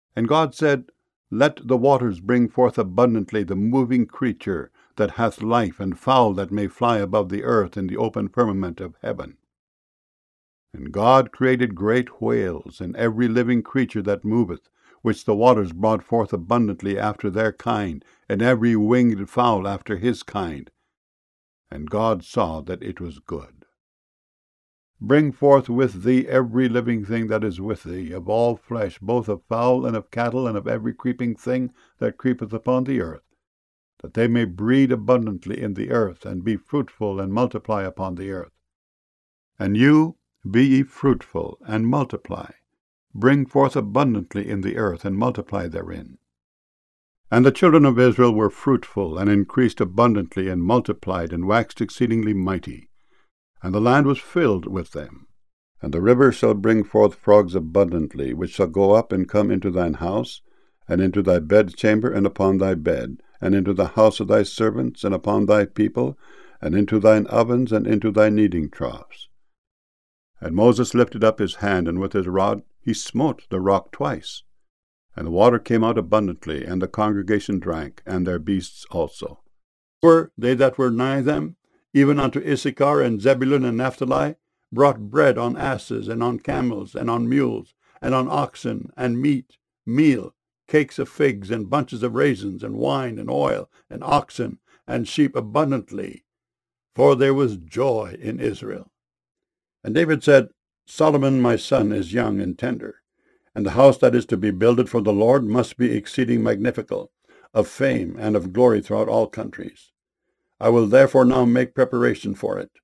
And God said, Let the waters bring forth abundantly the moving creature that hath life, and fowl that may fly above the earth in the open firmament of heaven. And God created great whales, and every living creature that moveth, which the waters brought forth abundantly after their kind, and every winged fowl after his kind. And God saw that it was good. Bring forth with thee every living thing that is with thee, of all flesh, both of fowl and of cattle, and of every creeping thing that creepeth upon the earth, that they may breed abundantly in the earth, and be fruitful, and multiply upon the earth. And you, be ye fruitful, and multiply, bring forth abundantly in the earth, and multiply therein. And the children of Israel were fruitful, and increased abundantly, and multiplied, and waxed exceedingly mighty. And the land was filled with them. And the river shall bring forth frogs abundantly, which shall go up and come into thine house, and into thy bedchamber, and upon thy bed, and into the house of thy servants, and upon thy people, and into thine ovens, and into thy kneading troughs. And Moses lifted up his hand, and with his rod he smote the rock twice. And the water came out abundantly, and the congregation drank, and their beasts also. For they that were nigh them, even unto Issachar and Zebulun and Naphtali, brought bread on asses, and on camels, and on mules, and on oxen, and meat, meal, cakes of figs, and bunches of raisins, and wine, and oil, and oxen, and sheep abundantly. For there was joy in Israel. And David said, Solomon my son is young and tender, and the house that is to be builded for the Lord must be exceeding magnifical, of fame and of glory throughout all countries. I will therefore now make preparation for it.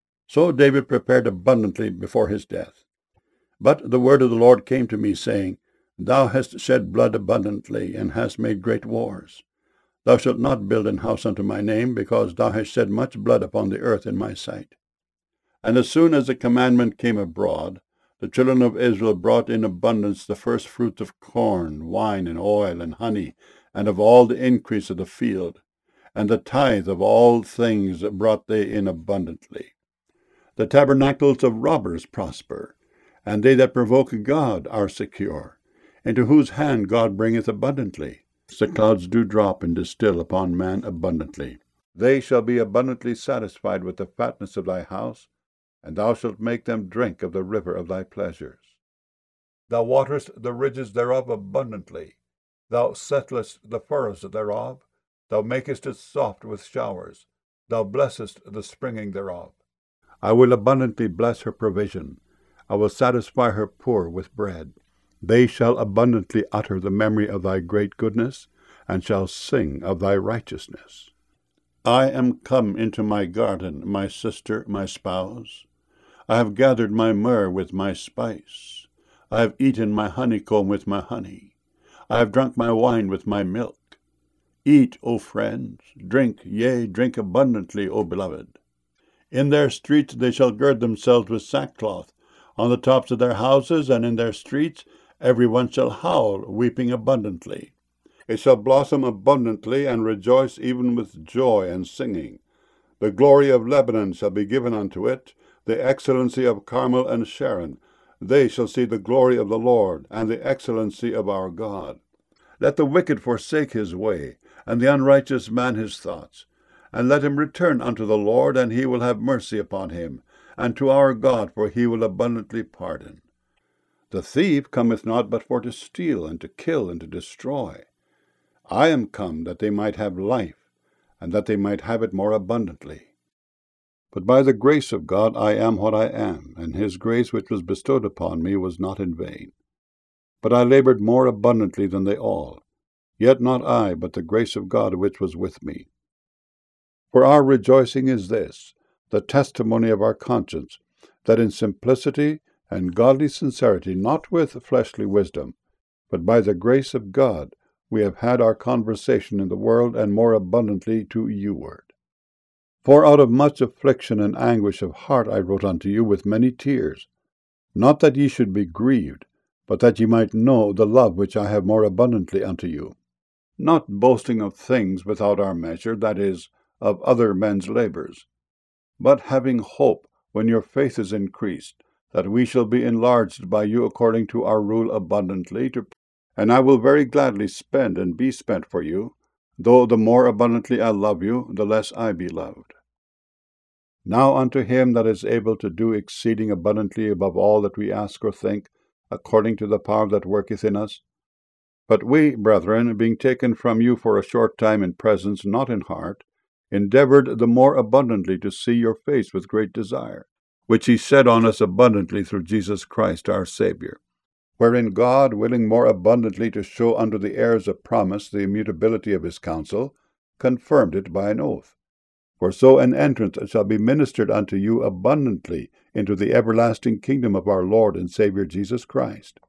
So David prepared abundantly before his death. But the word of the Lord came to me, saying, Thou hast shed blood abundantly, and hast made great wars. Thou shalt not build an house unto my name, because thou hast shed much blood upon the earth in my sight. And as soon as the commandment came abroad, the children of Israel brought in abundance the first fruits of corn, wine, and oil, and honey, and of all the increase of the field. And the tithe of all things brought they in abundantly. The tabernacles of robbers prosper, and they that provoke God are secure, into whose hand God bringeth abundantly. The clouds do drop and distill upon man abundantly. They shall be abundantly satisfied with the fatness of thy house, and thou shalt make them drink of the river of thy pleasures. Thou waterest the ridges thereof abundantly. Thou settlest the furrows thereof. Thou makest it soft with showers. Thou blessest the springing thereof. I will abundantly bless her provision. I will satisfy her poor with bread. They shall abundantly utter the memory of thy great goodness, and shall sing of thy righteousness. I am come into my garden, my sister, my spouse. I have gathered my myrrh with my spice. I have eaten my honeycomb with my honey. I have drunk my wine with my milk. Eat, O friends, drink, yea, drink abundantly, O beloved. In their streets they shall gird themselves with sackcloth. On the tops of their houses and in their streets every one shall howl, weeping abundantly. It shall blossom abundantly, and rejoice even with joy and singing. The glory of Lebanon shall be given unto it, the excellency of Carmel and Sharon. They shall see the glory of the Lord, and the excellency of our God. Let the wicked forsake his way, and the unrighteous man his thoughts. And let him return unto the Lord, and he will have mercy upon him, and to our God, for he will abundantly pardon. The thief cometh not but for to steal, and to kill, and to destroy. I am come that they might have life, and that they might have it more abundantly. But by the grace of God I am what I am, and his grace which was bestowed upon me was not in vain. But I labored more abundantly than they all. Yet not I, but the grace of God which was with me. For our rejoicing is this, the testimony of our conscience, that in simplicity and godly sincerity, not with fleshly wisdom, but by the grace of God, we have had our conversation in the world, and more abundantly to youward. For out of much affliction and anguish of heart I wrote unto you with many tears, not that ye should be grieved, but that ye might know the love which I have more abundantly unto you. Not boasting of things without our measure, that is, of other men's labors, but having hope, when your faith is increased, that we shall be enlarged by you according to our rule abundantly, to And I will very gladly spend and be spent for you, though the more abundantly I love you, the less I be loved. Now unto him that is able to do exceeding abundantly above all that we ask or think, according to the power that worketh in us. But we, brethren, being taken from you for a short time in presence, not in heart, endeavored the more abundantly to see your face with great desire, which he shed on us abundantly through Jesus Christ our Saviour. Wherein God, willing more abundantly to show unto the heirs of promise the immutability of his counsel, confirmed it by an oath. For so an entrance shall be ministered unto you abundantly into the everlasting kingdom of our Lord and Saviour Jesus Christ.